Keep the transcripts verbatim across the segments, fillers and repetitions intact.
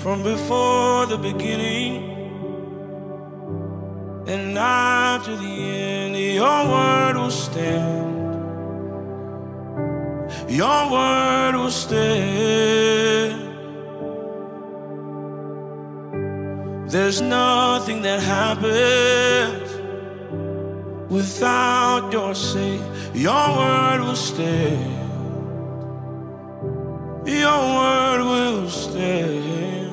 from before the beginning and after the end. Your word will stand. Your word will stand. There's nothing that happens without your say. Your word will stand. Your word will stand.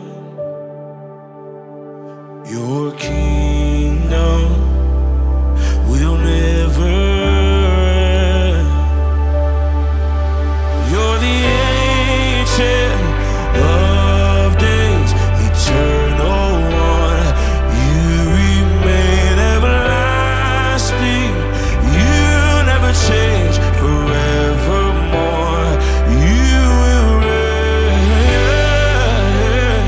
Your kingdom will never end. You're the ancient of days, eternal one. You remain everlasting. You never change, forevermore. You will reign.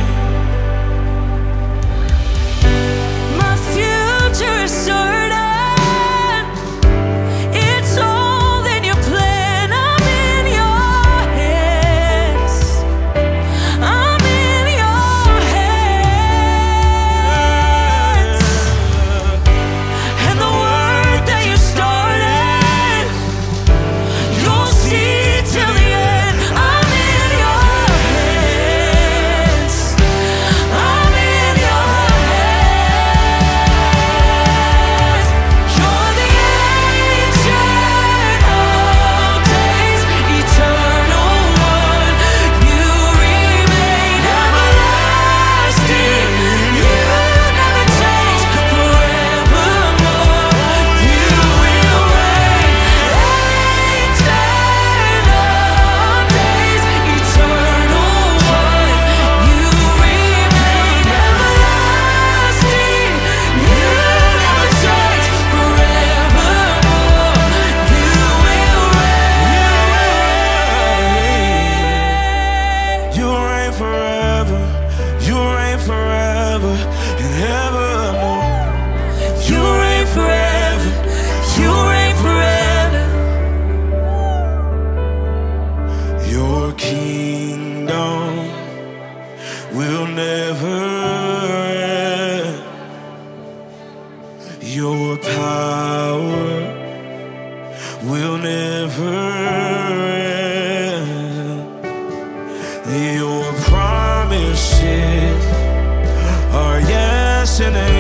My future is certain. It's all in your plan. I'm in your hands. I'm in your hands. And the work that you started, you'll see till the end. I'm in your hands. I'm in your hands. You're the ancient of days, eternal one. You remain everlasting. You never change, forevermore. You will reign. Ancient of days, eternal one. You remain everlasting. You never change, forevermore. You will reign. You reign forever. You reign forever and evermore. You reign forever. You reign forever. Your kingdom will never end. Your power will never end. Your promises are yes and amen.